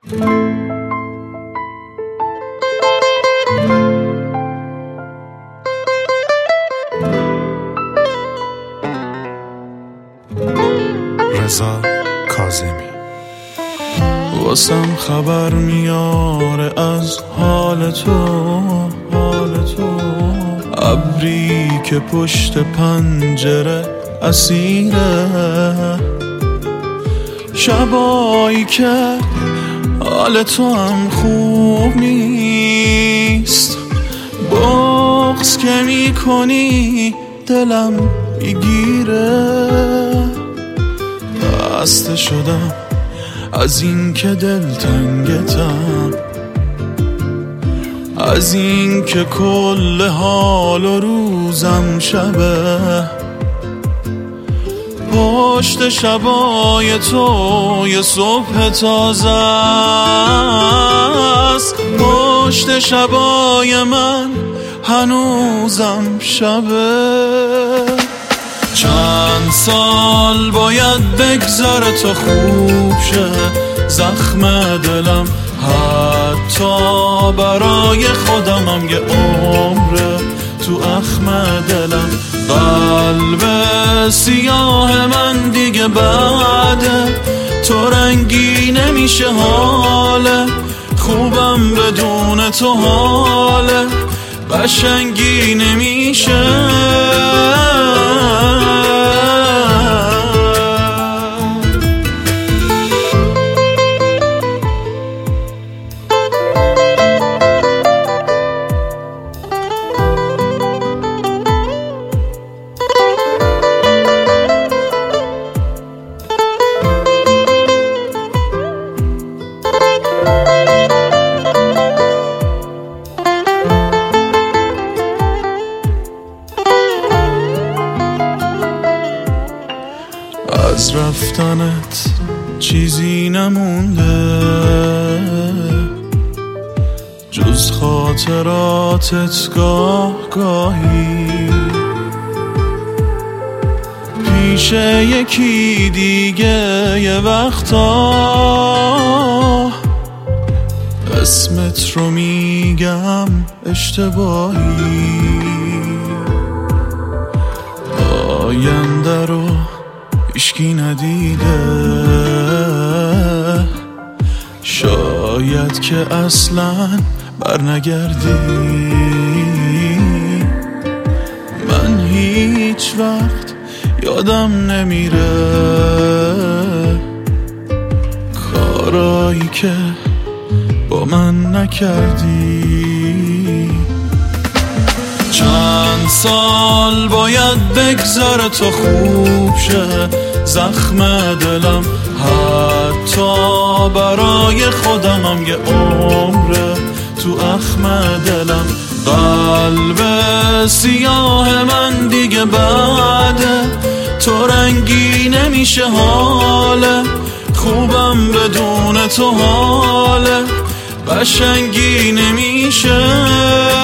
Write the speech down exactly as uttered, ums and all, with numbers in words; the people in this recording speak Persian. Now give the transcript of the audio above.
رضا کاظمی. واسم خبر میاره از حال تو، حال تو، ابری که پشت پنجره اسیره، شبایی که حال تو هم خوب نیست، بغض که میکنی دلم میگیره، خسته شدم از این که دلتنگتم، از این که کل حال و روزم شبه، پشت شبای تو یه صبح تازه است، پشت شبای من هنوزم شبه. چند سال باید بگذره تا خوب شه زخم دلم، حتی برای خودمم یه عمره تو اخم دلم، قلب سیاه من دیگه بعده، تو رنگی نمیشه حاله، خوبم بدون تو حاله، قشنگی نمیشه. از رفتنت چیزی نمونده جز خاطراتت، گاه گاهی پیش یکی دیگه یه وقتا اسمت رو میگم اشتباهی، آینده رو هیچکی ندیده، شاید که اصلا برنگردی، من هیچ وقت یادم نمیره کارایی که با من نکردی. چند سال باید بگذره تا خوب شه زخم دلم، حتی برای خودمم یه عمره تو اخم دلم، قلب سیاه من دیگه بعده، تو رنگی نمیشه حاله، خوبم بدون تو حاله، قشنگی نمیشه.